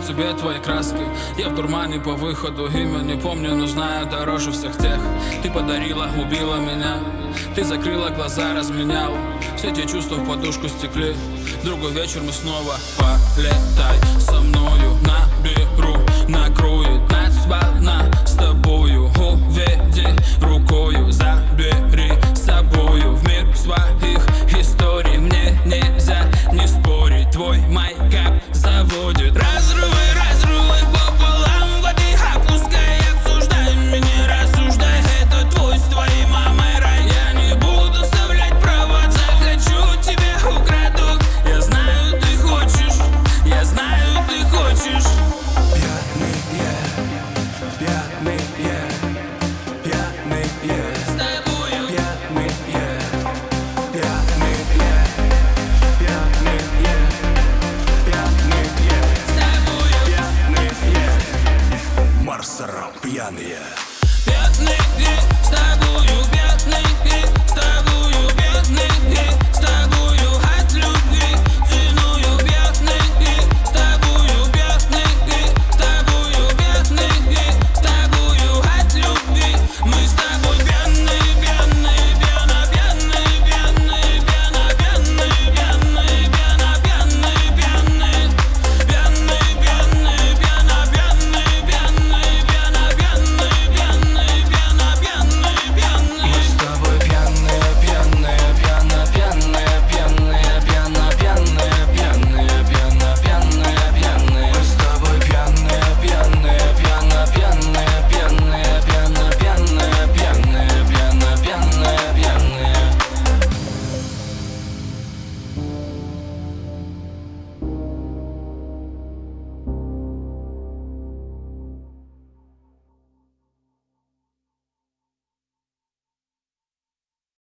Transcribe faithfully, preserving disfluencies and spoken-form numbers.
тебе твои краски. Я в дурмане по выходу, имя не помню, но знаю дороже всех тех. Ты подарила, убила меня, ты закрыла глаза, разменял. Все те чувства в подушку стекли. Другой вечер мы снова полетай со мною, наберу, накроет нас волна с тобою. Уведи рукою, забери с собою в мир своих историй. Мне нельзя не спорить, твой майкап заводит. Разрывы, разрывы пополам, воды опускай, обсуждай меня, рассуждай. Это твой с твоей мамой рай. Я не буду вставлять провод, захочу тебе украду. Я знаю, ты хочешь, я знаю, ты хочешь. Пьяные, пьяные, пьяные С тобою Пьяные, пьяные, пьяные, пьяные, с тобою пьяные, Марсарам пьяные. пятные, с тобою.